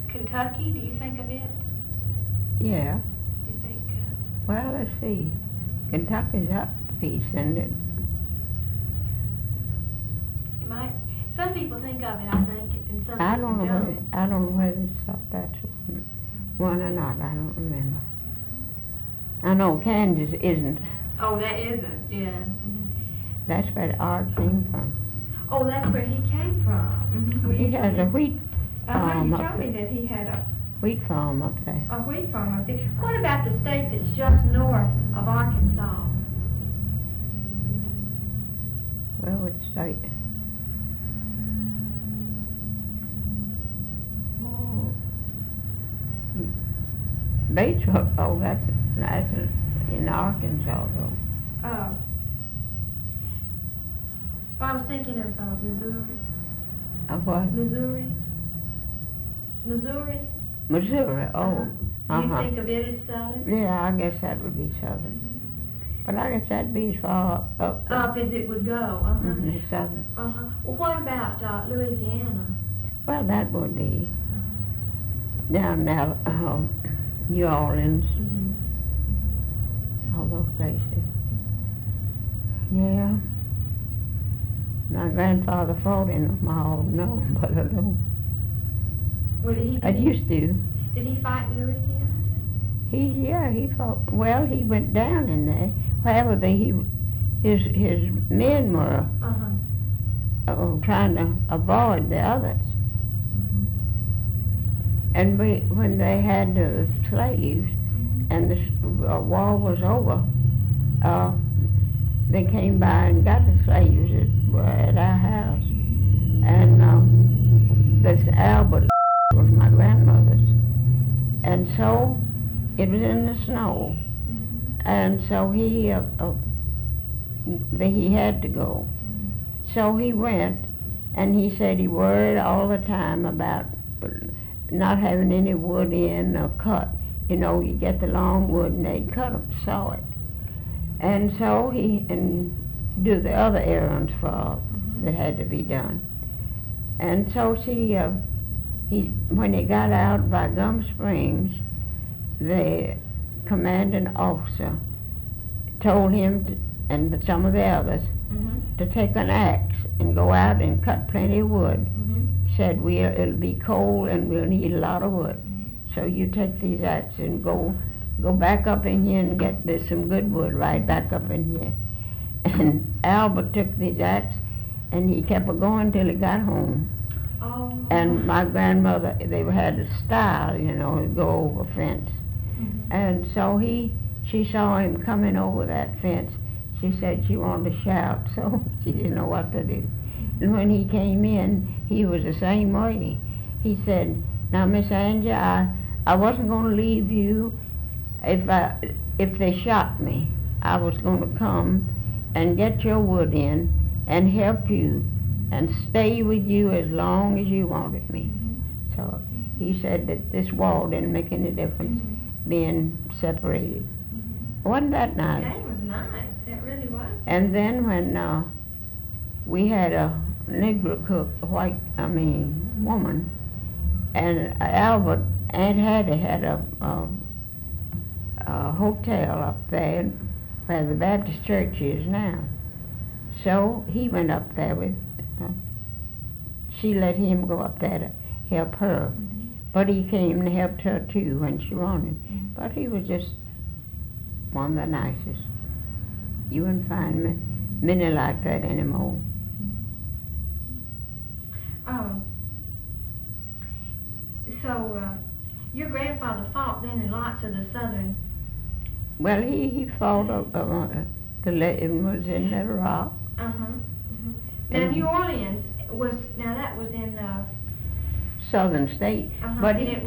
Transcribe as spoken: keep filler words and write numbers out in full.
Kentucky, do you think of it? Yeah. Do you think? Uh, Well, let's see. Kentucky's up a piece, isn't it? it might. Some people think of it, I think, and some I people don't know don't. whether, I don't know whether it's up that's one, one or not. I don't remember. I know Kansas isn't. Oh, that isn't. Yeah. Mm-hmm. That's where the art came from. Oh, that's where he came from. Mm-hmm. Well, He you has told a me- wheat Uh-huh, farm you up told me there. that he had a, Wheat farm up there. a wheat farm up there. What about the state that's just north of Arkansas? Where would say? Oh, Batesville. Oh, that's that's in Arkansas though. Uh, well, I was thinking of uh, Missouri. Of what? Missouri. Missouri. Missouri. Oh, Uh-huh. Do you uh-huh. think of it as southern? Yeah, I guess that would be southern. But I guess that'd be as far up Up as it would go. Uh-huh. mhm, as southern. Uh-huh. Well, what about uh, Louisiana? Well, that would be down now, uh, New Orleans, Mm-hmm. all those places. Yeah. My grandfather fought in them, I don't know, but I don't. Well, did he, I did, he, used to. did he fight in Louisiana? He, yeah, he fought. Well, he went down in there. Wherever they, he, his his men were Uh-huh. uh, trying to avoid the others. Mm-hmm. And we, when they had the slaves and the s- uh, war was over, uh, they came by and got the slaves that were at our house. And um, this Albert was my grandmother's. And so it was in the snow. And so he, uh, uh, the, he had to go. So he went, and he said he worried all the time about not having any wood in or cut. You know, you get the long wood and they'd cut them, saw it. And so he, and do the other errands for Mm-hmm. that had to be done. And so she, uh, he, when he got out by Gum Springs, the commanding officer told him, to, and some of the others, Mm-hmm. to take an axe and go out and cut plenty of wood. Mm-hmm. He said, we it'll be cold and we'll need a lot of wood. So you take these axes and go go back up in here and get there's some good wood right back up in here. And Albert took these axes and he kept going till he got home. Oh. And my grandmother, they had a stile, you know, to go over a fence. Mm-hmm. And so he, she saw him coming over that fence. She said she wanted to shout, so she didn't know what to do. And when he came in, he was the same way. He said, now, Miss Angie, I, I wasn't going to leave you if I, if they shot me. I was going to come and get your wood in and help you and stay with you as long as you wanted me. Mm-hmm. So he said that this wall didn't make any difference Mm-hmm. being separated. Mm-hmm. Wasn't that nice? That was nice. That really was. And then when uh, we had a Negro cook, a white, I mean, woman, and Albert, Aunt Hattie had a, a, a hotel up there where the Baptist church is now. So he went up there with, uh, she let him go up there to help her. Mm-hmm. But he came and helped her too when she wanted. Mm-hmm. But he was just one of the nicest. You wouldn't find ma- many like that anymore. Oh. So, uh, your grandfather fought then in lots of the southern. Well, he, he fought uh, uh, the le- was in the rock. Uh huh. Uh-huh. Now, And- New Orleans was now that was in uh. Southern state. Uh-huh. But and he, it